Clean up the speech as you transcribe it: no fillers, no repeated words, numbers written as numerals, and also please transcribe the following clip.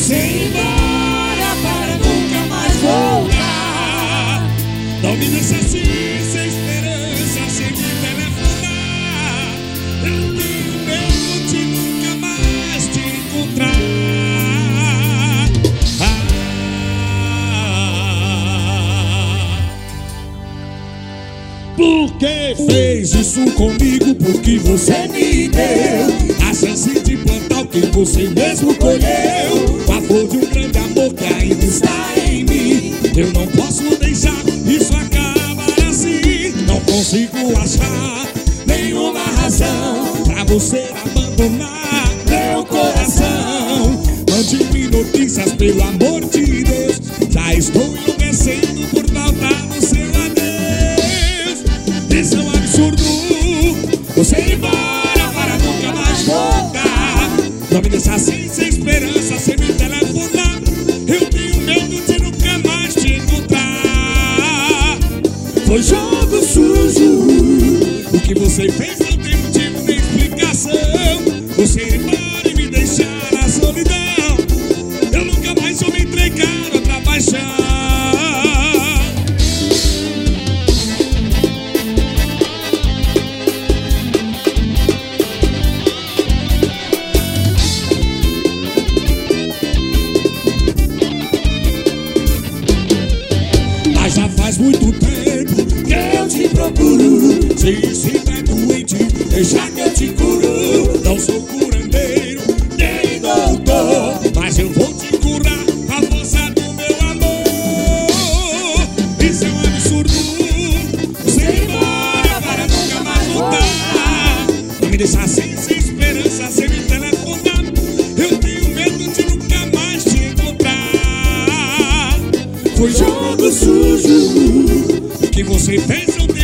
Você ir embora para nunca mais voltar. Não me deixa assim, sem esperança, sem me telefonar. Eu tenho medo de nunca mais te encontrar. Por que fez isso comigo? Porque você me deu a chance de plantar o que você mesmo colheu. Com a flor de um grande amor que ainda está em mim. Eu não posso deixar isso acabar assim. Não consigo achar nenhuma razão pra você abandonar meu coração. Mande-me notícias, pelo amor de Deus. Já estou enlouquecendo por falta do seu adeus. Isso é um absurdo, você ir embora para nunca mais voltar. Não me deixa assim, sem esperança, sem me telefonar. Eu tenho medo de nunca mais te encontrar. Foi jogo sujo, o que você fez não tem motivo nem explicação. Você ir embora e me deixar na solidão. Eu nunca mais vou me entregar a outra paixão. Mas já faz muito tempo que eu te procuro. Se estiver doente, deixa que eu te curo. Não sou curandeiro, nem doutor, mas eu vou te curar a força do meu amor. Isso é um absurdo, você ir embora para nunca mais voltar. Não me deixa assim, sem esperança, sem me telefonar. Eu tenho medo de nunca mais te encontrar. Foi jogo sujo, o que você fez eu